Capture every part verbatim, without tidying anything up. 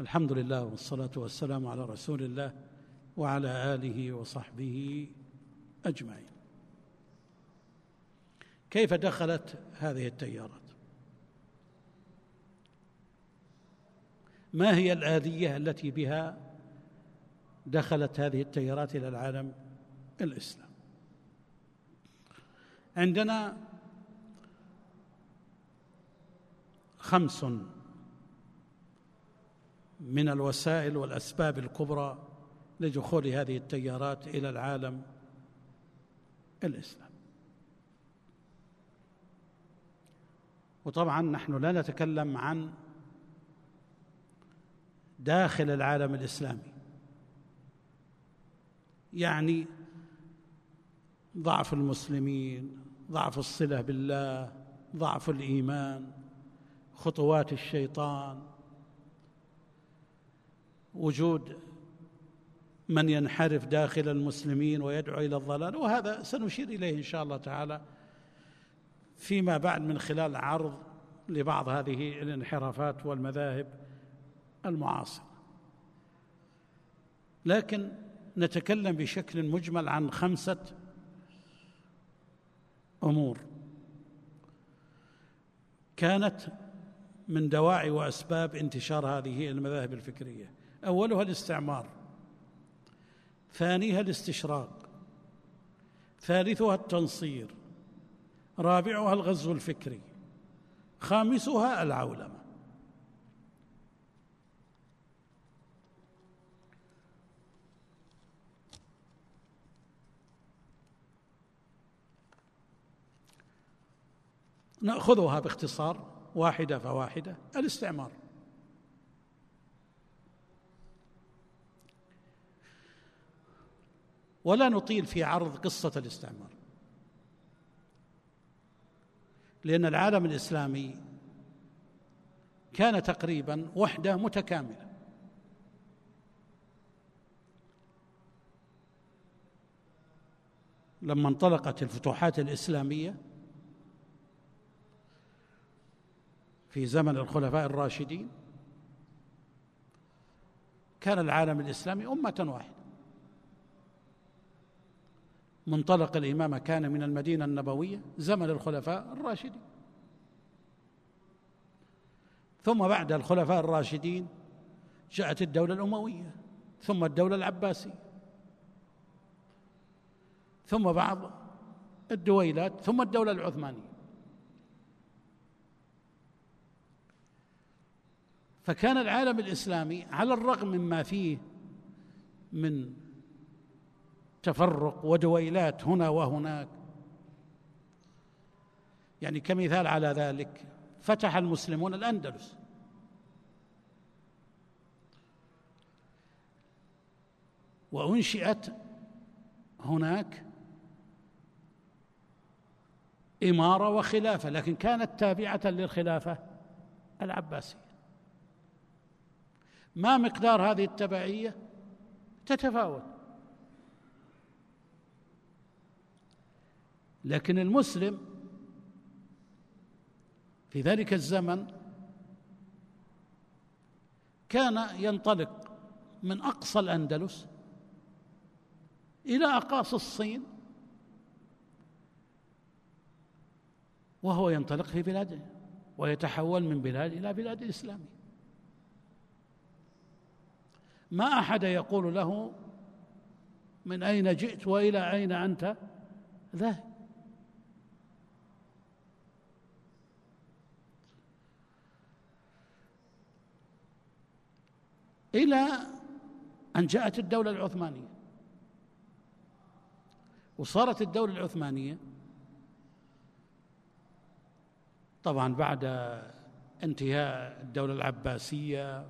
الحمد لله والصلاة والسلام على رسول الله وعلى آله وصحبه أجمعين. كيف دخلت هذه التيارات؟ ما هي الآلية التي بها دخلت هذه التيارات إلى العالم الإسلامي؟ عندنا خمس من الوسائل والأسباب الكبرى لدخول هذه التيارات إلى العالم الإسلامي. وطبعا نحن لا نتكلم عن داخل العالم الإسلامي، يعني ضعف المسلمين، ضعف الصلة بالله، ضعف الإيمان، خطوات الشيطان، وجود من ينحرف داخل المسلمين ويدعو إلى الضلال، وهذا سنشير إليه إن شاء الله تعالى فيما بعد من خلال عرض لبعض هذه الانحرافات والمذاهب المعاصرة. لكن نتكلم بشكل مجمل عن خمسة أمور كانت من دواعي وأسباب انتشار هذه المذاهب الفكرية. أولها الاستعمار، ثانيها الاستشراق، ثالثها التنصير، رابعها الغزو الفكري، خامسها العولمة. نأخذها باختصار واحدة فواحدة. الاستعمار، ولا نطيل في عرض قصة الاستعمار، لأن العالم الإسلامي كان تقريبا وحدة متكاملة، لما انطلقت الفتوحات الإسلامية في زمن الخلفاء الراشدين كان العالم الإسلامي أمة واحدة. منطلق الإمامة كان من المدينة النبوية زمن الخلفاء الراشدين، ثم بعد الخلفاء الراشدين جاءت الدولة الأموية، ثم الدولة العباسية، ثم بعض الدويلات، ثم الدولة العثمانية. فكان العالم الإسلامي على الرغم مما فيه من تفرق ودويلات هنا وهناك، يعني كمثال على ذلك فتح المسلمون الأندلس، وأنشئت هناك إمارة وخلافة، لكن كانت تابعة للخلافة العباسية. ما مقدار هذه التبعية؟ تتفاوت، لكن المسلم في ذلك الزمن كان ينطلق من أقصى الأندلس إلى أقاصي الصين، وهو ينطلق في بلاده ويتحول من بلاد إلى بلاد الإسلام. ما أحد يقول له من أين جئت وإلى أين أنت ذاهب. إلى أن جاءت الدولة العثمانية، وصارت الدولة العثمانية طبعا بعد انتهاء الدولة العباسية،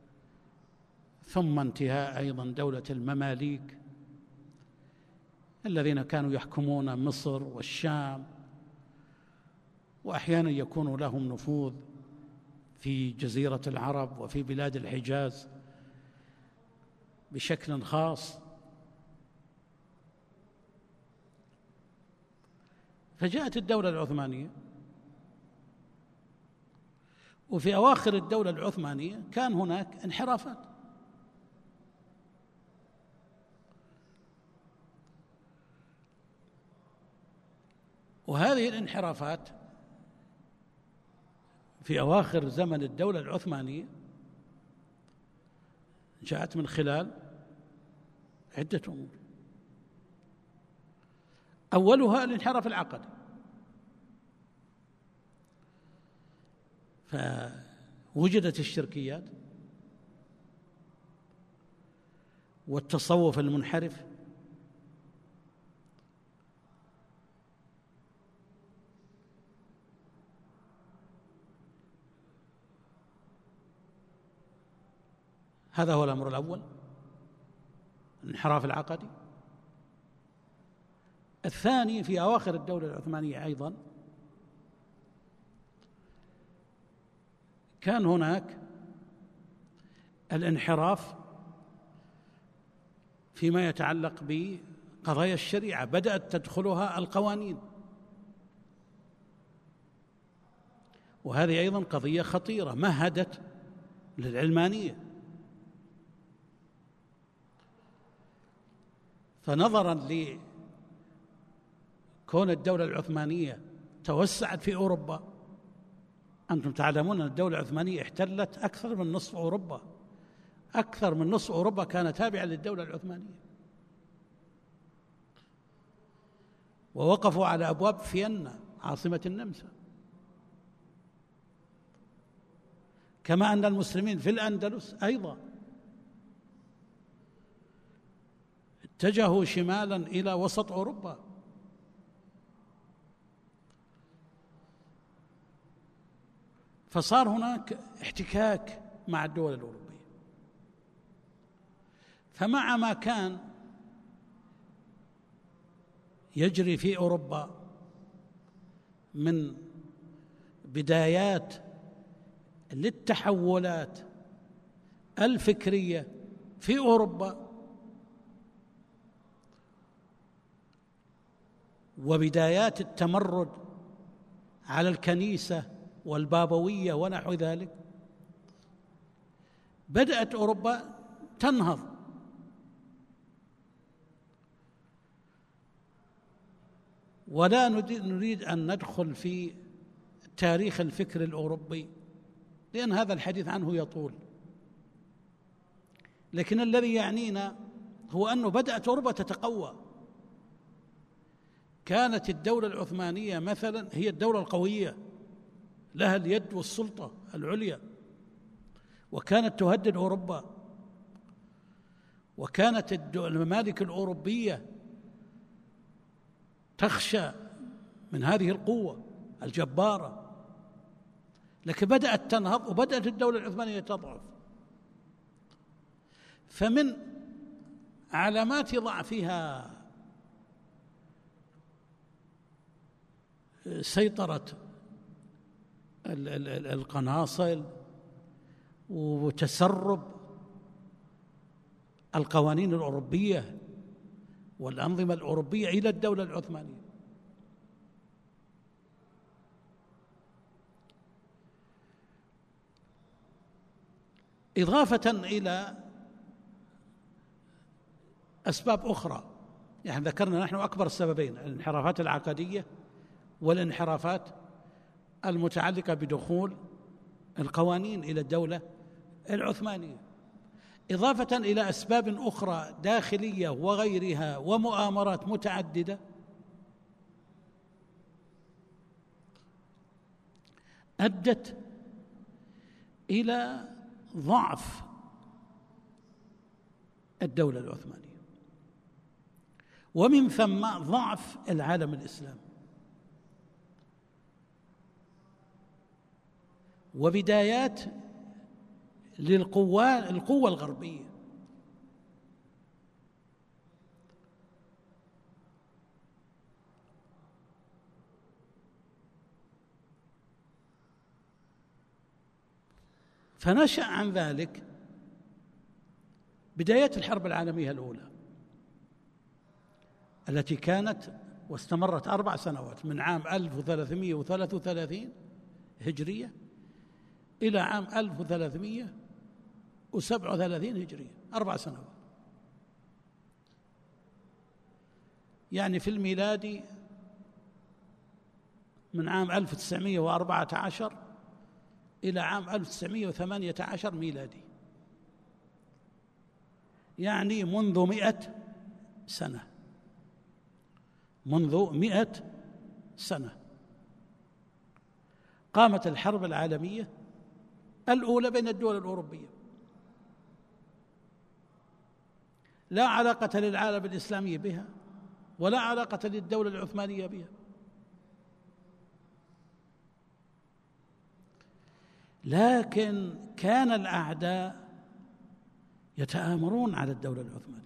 ثم انتهاء أيضا دولة المماليك الذين كانوا يحكمون مصر والشام، وأحيانا يكون لهم نفوذ في جزيرة العرب وفي بلاد الحجاز بشكل خاص. فجاءت الدولة العثمانية وفي أواخر الدولة العثمانية كان هناك انحرافات، وهذه الانحرافات في أواخر زمن الدولة العثمانية جاءت من خلال عدة أمور. أولها الانحراف العقدي، فوجدت الشركيات والتصوف المنحرف هذا هو الأمر الأول، الانحراف العقدي. الثاني في أواخر الدولة العثمانية أيضا كان هناك الانحراف فيما يتعلق بقضايا الشريعة، بدأت تدخلها القوانين، وهذه أيضا قضية خطيرة مهدت للعلمانية. فنظرا لكون الدولة العثمانية توسعت في أوروبا، أنتم تعلمون أن الدولة العثمانية احتلت أكثر من نصف أوروبا، أكثر من نصف أوروبا كانت تابعة للدولة العثمانية، ووقفوا على أبواب فيينا عاصمة النمسا، كما أن المسلمين في الأندلس أيضا اتجهوا شمالا إلى وسط أوروبا. فصار هناك احتكاك مع الدول الأوروبية. فمع ما كان يجري في أوروبا من بدايات للتحولات الفكرية في أوروبا وبدايات التمرد على الكنيسة والبابوية ونحو ذلك، بدأت أوروبا تنهض، ولا نريد أن ندخل في تاريخ الفكر الأوروبي لأن هذا الحديث عنه يطول، لكن الذي يعنينا هو أنه بدأت أوروبا تتقوى. كانت الدولة العثمانية مثلا هي الدولة القوية، لها اليد والسلطة العليا، وكانت تهدد أوروبا، وكانت الممالك الأوروبية تخشى من هذه القوة الجبارة، لكن بدأت تنهض وبدأت الدولة العثمانية تضعف. فمن علامات ضعفها سيطرة القناصل وتسرب القوانين الأوروبية والأنظمة الأوروبية إلى الدولة العثمانية. إضافة إلى أسباب أخرى، يعني ذكرنا نحن أكبر السببين: الانحرافات العقدية والانحرافات المتعلقة بدخول القوانين إلى الدولة العثمانية، إضافة إلى أسباب أخرى داخلية وغيرها ومؤامرات متعددة أدت إلى ضعف الدولة العثمانية، ومن ثم ضعف العالم الإسلامي، وبدايات للقوة القوة الغربية. فنشأ عن ذلك بدايات الحرب العالمية الأولى التي كانت واستمرت أربع سنوات من عام ألف وثلاثمائة وثلاثة وثلاثين هجرية إلى عام ألف وثلاثمائة وسبعة وثلاثين هجرية، أربع سنوات. يعني في الميلادي من عام ألف وتسعمائة وأربعة عشر إلى عام ألف وتسعمائة وثمانية عشر ميلادي، يعني منذ مئة سنة، منذ مئة سنة قامت الحرب العالمية الأولى بين الدول الأوروبية، لا علاقة للعالم الإسلامي بها ولا علاقة للدولة العثمانية بها، لكن كان الأعداء يتآمرون على الدولة العثمانية،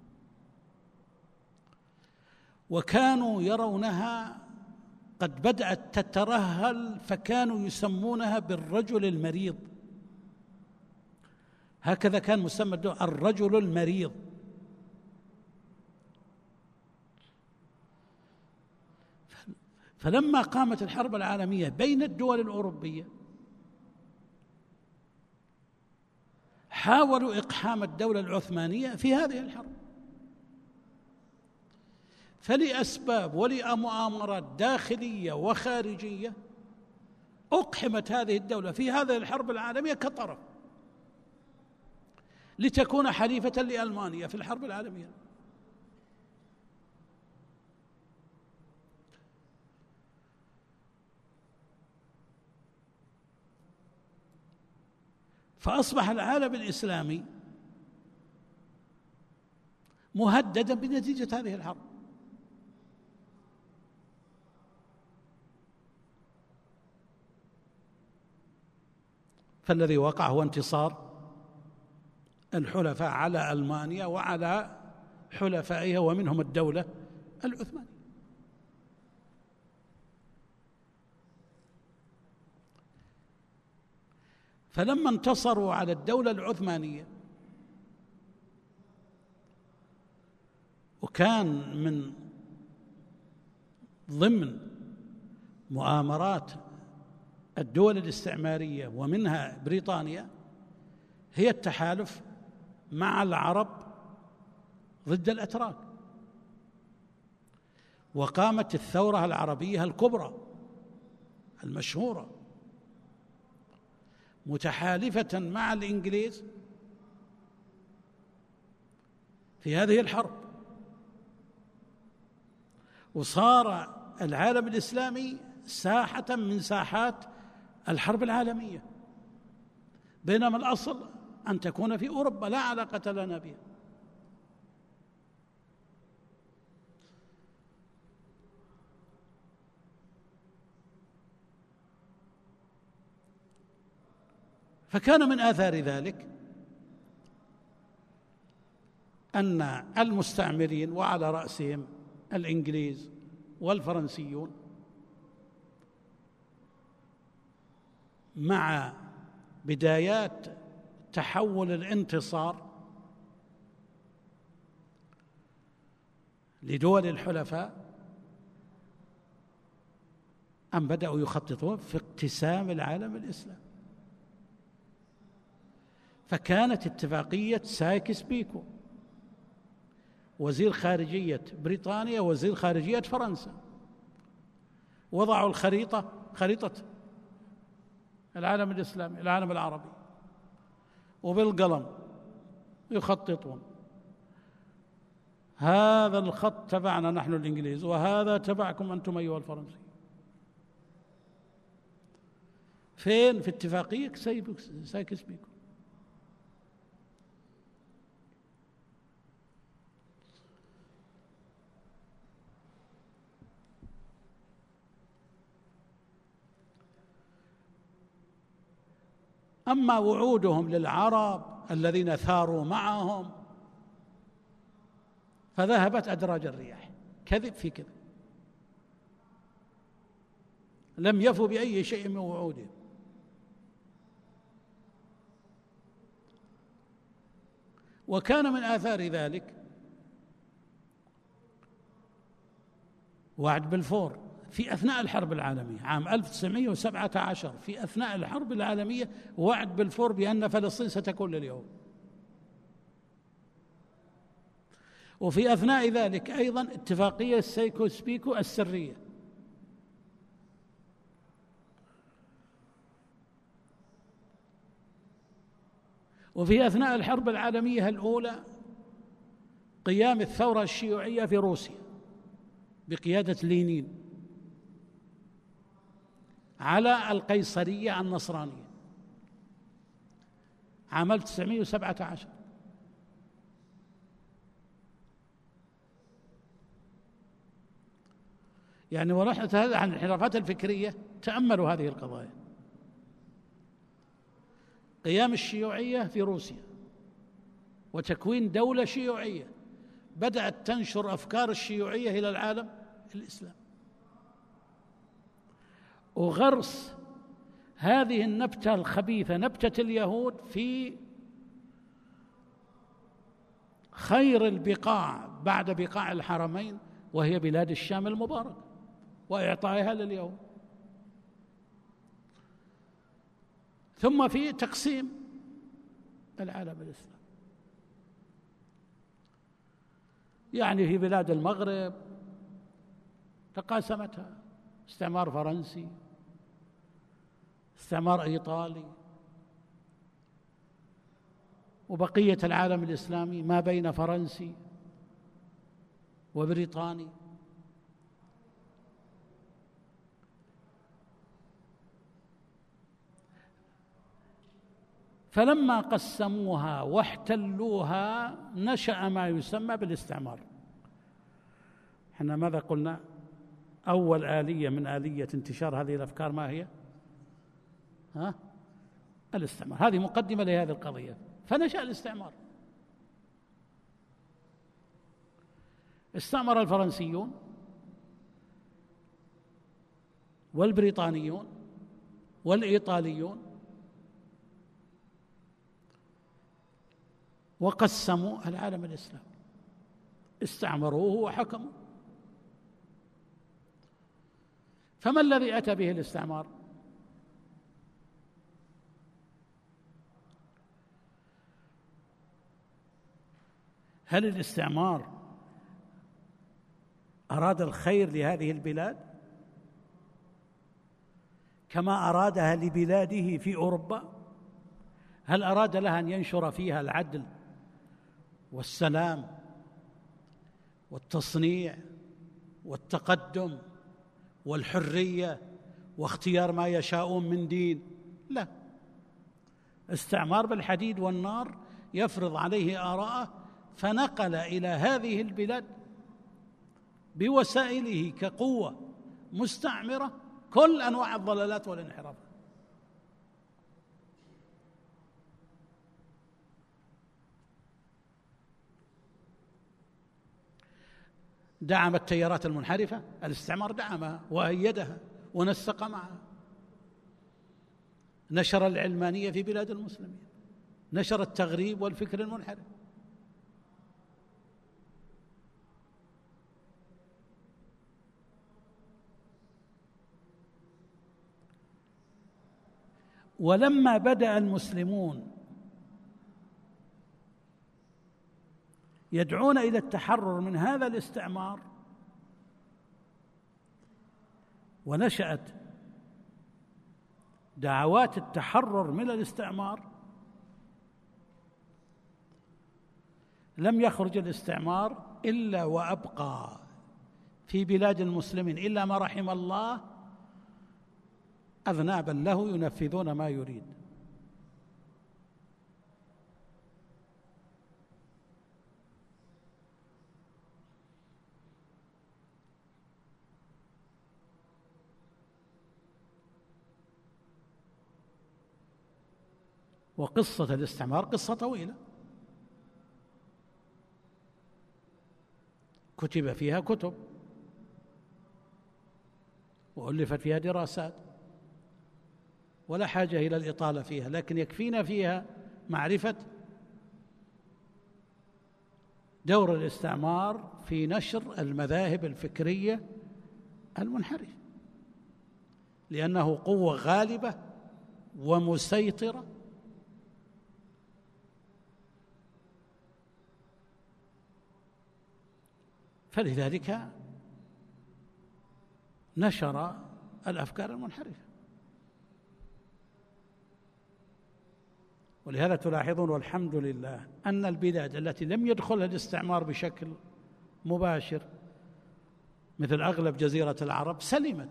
وكانوا يرونها قد بدأت تترهل، فكانوا يسمونها بالرجل المريض، هكذا كان مسمى الدولة، الرجل المريض. فلما قامت الحرب العالمية بين الدول الأوروبية حاولوا إقحام الدولة العثمانية في هذه الحرب، فلأسباب ولمؤامرات داخلية وخارجية أقحمت هذه الدولة في هذه الحرب العالمية كطرف لتكون حليفة لألمانيا في الحرب العالمية. فأصبح العالم الإسلامي مهددا بنتيجة هذه الحرب. فالذي وقع هو انتصار الحلفاء على ألمانيا وعلى حلفائها ومنهم الدولة العثمانية. فلما انتصروا على الدولة العثمانية، وكان من ضمن مؤامرات الدول الاستعمارية ومنها بريطانيا هي التحالف مع العرب ضد الأتراك، وقامت الثورة العربية الكبرى المشهورة متحالفة مع الإنجليز في هذه الحرب، وصار العالم الإسلامي ساحة من ساحات الحرب العالمية، بينما الأصل أن تكون في أوروبا، لا علاقة لنا بها. فكان من آثار ذلك أن المستعمرين وعلى رأسهم الإنجليز والفرنسيون مع بدايات تحول الانتصار لدول الحلفاء أن بدأوا يخططون في اقتسام العالم الإسلامي. فكانت اتفاقية سايكس بيكو وزير خارجية بريطانيا وزير خارجية فرنسا وضعوا الخريطة، خريطة العالم الإسلامي العالم العربي، وبالقلم يخططون، هذا الخط تبعنا نحن الإنجليز وهذا تبعكم أنتم أيها الفرنسيين. فين؟ في اتفاقية سايكس بيكو. أما وعودهم للعرب الذين ثاروا معهم فذهبت أدراج الرياح، كذب في كذب، لم يفوا بأي شيء من وعودهم. وكان من آثار ذلك وعد بلفور في أثناء الحرب العالمية عام ألف وتسعمائة وسبعة عشر، في أثناء الحرب العالمية وعد بلفور بأن فلسطين ستكون لليهود. وفي أثناء ذلك أيضا اتفاقية سيكو بيكو السرية. وفي أثناء الحرب العالمية الأولى قيام الثورة الشيوعية في روسيا بقيادة لينين على القيصرية النصرانية عام ألف وتسعمائة وسبعة عشر. يعني ورحت هذا عن الانحرافات الفكرية، تأملوا هذه القضايا. قيام الشيوعية في روسيا وتكوين دولة شيوعية بدأت تنشر أفكار الشيوعية إلى العالم الإسلامي، وغرس هذه النبتة الخبيثة نبتة اليهود في خير البقاع بعد بقاع الحرمين وهي بلاد الشام المباركة وإعطائها لليهود، ثم في تقسيم العالم الإسلامي. يعني في بلاد المغرب تقاسمتها استعمار فرنسي، استعمار إيطالي، وبقية العالم الإسلامي ما بين فرنسي وبريطاني. فلما قسموها واحتلوها نشأ ما يسمى بالاستعمار. احنا ماذا قلنا؟ أول آلية من آلية انتشار هذه الأفكار ما هي؟ ها؟ الاستعمار. هذه مقدمة لهذه القضية. فنشأ الاستعمار. استعمر الفرنسيون والبريطانيون والإيطاليون وقسموا العالم الإسلامي، استعمروه وحكموا. فما الذي أتى به الاستعمار؟ هل الاستعمار أراد الخير لهذه البلاد كما أرادها لبلاده في أوروبا؟ هل أراد لها أن ينشر فيها العدل والسلام والتصنيع والتقدم والحرية واختيار ما يشاءون من دين؟ لا، استعمار بالحديد والنار يفرض عليه آراءه، فنقل إلى هذه البلاد بوسائله كقوة مستعمرة كل أنواع الضلالات والانحراف. دعم التيارات المنحرفة، الاستعمار دعمها وأيدها ونسق معها. نشر العلمانية في بلاد المسلمين، نشر التغريب والفكر المنحرف. ولما بدأ المسلمون يدعون إلى التحرر من هذا الاستعمار ونشأت دعوات التحرر من الاستعمار، لم يخرج الاستعمار إلا وأبقى في بلاد المسلمين إلا ما رحم الله أذنابا له ينفذون ما يريد. وقصة الاستعمار قصة طويلة كتب فيها كتب وألفت فيها دراسات، ولا حاجة إلى الإطالة فيها، لكن يكفينا فيها معرفة دور الاستعمار في نشر المذاهب الفكرية المنحرفة. لأنه قوة غالبة ومسيطرة، فلذلك نشر الأفكار المنحرفة. ولهذا تلاحظون والحمد لله أن البلاد التي لم يدخلها الاستعمار بشكل مباشر مثل أغلب جزيرة العرب سلمت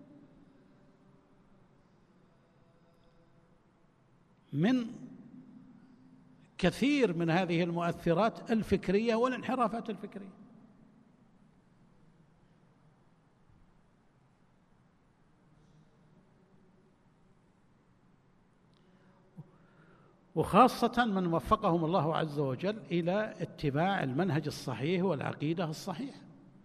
من كثير من هذه المؤثرات الفكرية والانحرافات الفكرية. وخاصة من وفقهم الله عز وجل إلى اتباع المنهج الصحيح والعقيدة الصحيحة،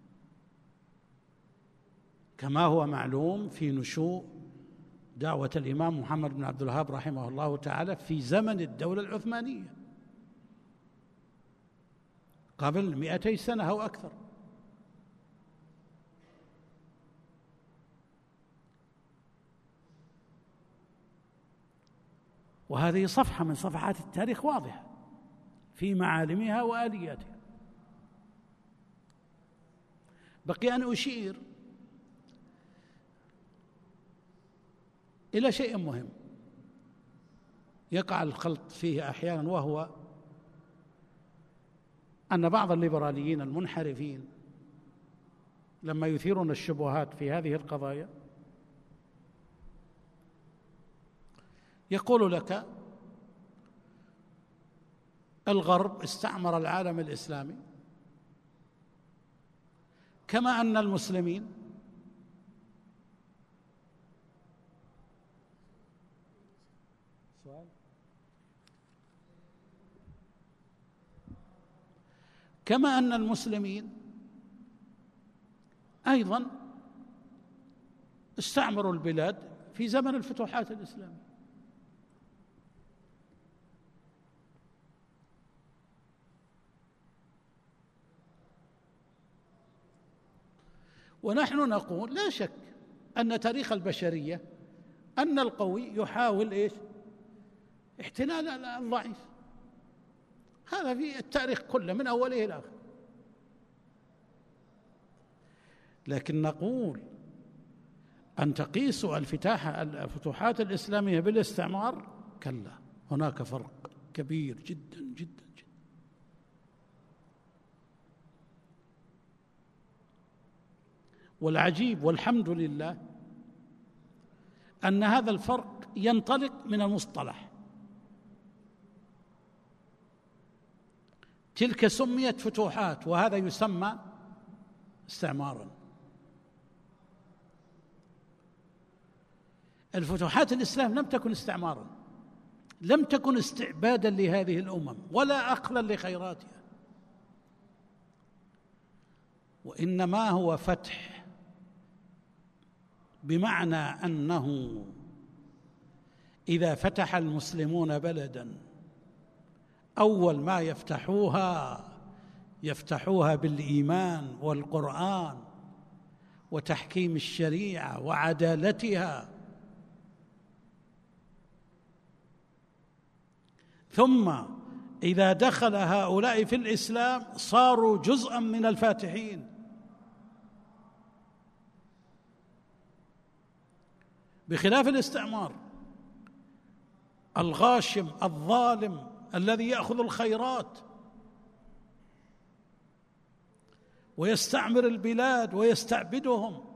كما هو معلوم في نشوء دعوة الإمام محمد بن عبد الوهاب رحمه الله تعالى في زمن الدولة العثمانية قبل مئتي سنة أو أكثر. وهذه صفحة من صفحات التاريخ واضحة في معالمها وآلياتها. بقي أن أشير إلى شيء مهم يقع الخلط فيه أحيانا، وهو أن بعض الليبراليين المنحرفين لما يثيرون الشبهات في هذه القضايا يقول لك الغرب استعمر العالم الإسلامي كما أن المسلمين كما أن المسلمين أيضا استعمروا البلاد في زمن الفتوحات الإسلامية. ونحن نقول لا شك أن تاريخ البشرية أن القوي يحاول إيش؟ احتلال الضعيف، هذا في التاريخ كله من أوله إلى آخره. لكن نقول أن تقيسوا الفتوحات الإسلامية بالاستعمار، كلا، هناك فرق كبير جدا جدا جدا. والعجيب والحمد لله أن هذا الفرق ينطلق من المصطلح. تلك سميت فتوحات وهذا يسمى استعمارا. الفتوحات الإسلام لم تكن استعمارا، لم تكن استعبادا لهذه الأمم ولا أقلا لخيراتها، وإنما هو فتح، بمعنى أنه إذا فتح المسلمون بلدا أول ما يفتحوها يفتحوها بالإيمان والقرآن وتحكيم الشريعة وعدالتها، ثم إذا دخل هؤلاء في الإسلام صاروا جزءا من الفاتحين. بخلاف الاستعمار الغاشم الظالم الذي يأخذ الخيرات ويستعمر البلاد ويستعبدهم